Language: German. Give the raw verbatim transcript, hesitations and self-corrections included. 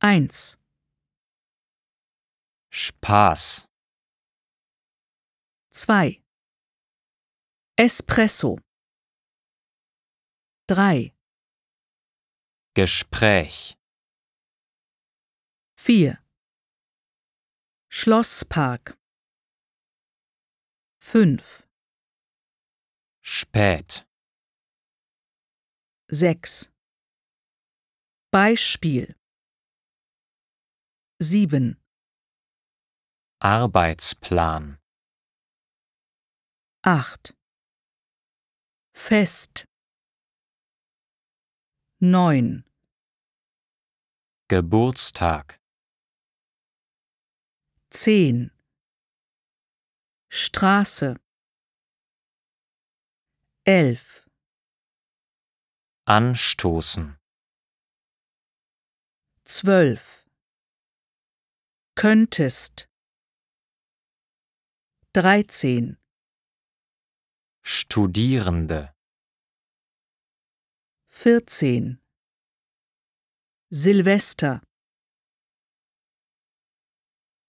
eins. Spaß. zwei. Espresso. drei. Gespräch. vier. Schlosspark. fünf. Spät. sechs. Beispiel. sieben. Arbeitsplan. acht. Fest. neun. Geburtstag. zehn. Straße. elf. Anstoßen. zwölf. Könntest. dreizehn. Studierende. vierzehn. Silvester.